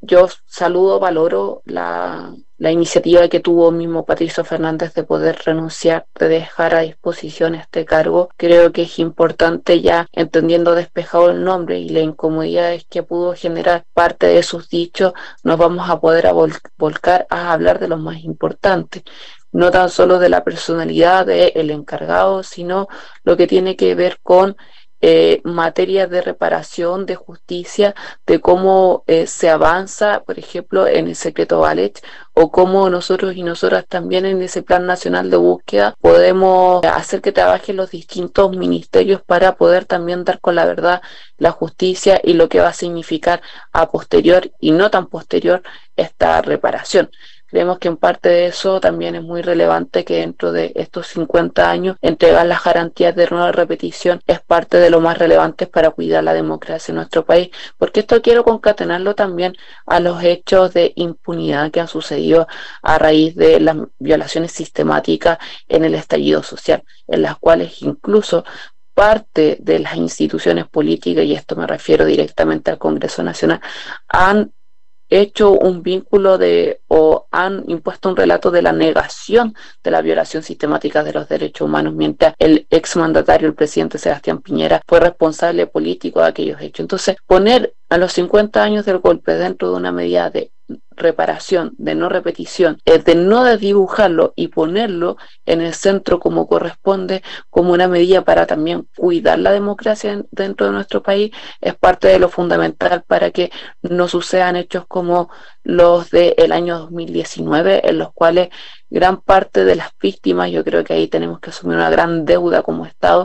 Yo saludo, valoro la iniciativa que tuvo mismo Patricio Fernández de poder renunciar, de dejar a disposición este cargo. Creo que es importante, ya entendiendo despejado el nombre y la incomodidad que pudo generar parte de sus dichos, nos vamos a poder volcar a hablar de lo más importante, no tan solo de la personalidad del encargado, sino lo que tiene que ver con materias de reparación, de justicia, de cómo se avanza, por ejemplo, en el secreto Balech, o cómo nosotros y nosotras también en ese plan nacional de búsqueda podemos hacer que trabajen los distintos ministerios para poder también dar con la verdad, la justicia y lo que va a significar a posterior y no tan posterior esta reparación. Creemos que en parte de eso también es muy relevante que dentro de estos 50 años entregar las garantías de no repetición es parte de lo más relevante para cuidar la democracia en nuestro país, porque esto quiero concatenarlo también a los hechos de impunidad que han sucedido a raíz de las violaciones sistemáticas en el estallido social, en las cuales incluso parte de las instituciones políticas, y esto me refiero directamente al Congreso Nacional, han hecho un vínculo o han impuesto un relato de la negación de la violación sistemática de los derechos humanos, mientras el exmandatario, el presidente Sebastián Piñera, fue responsable político de aquellos hechos. Entonces, poner a los 50 años del golpe dentro de una medida de reparación, de no repetición, de no desdibujarlo y ponerlo en el centro como corresponde, como una medida para también cuidar la democracia dentro de nuestro país, es parte de lo fundamental para que no sucedan hechos como los del año 2019, en los cuales gran parte de las víctimas, yo creo que ahí tenemos que asumir una gran deuda como Estado,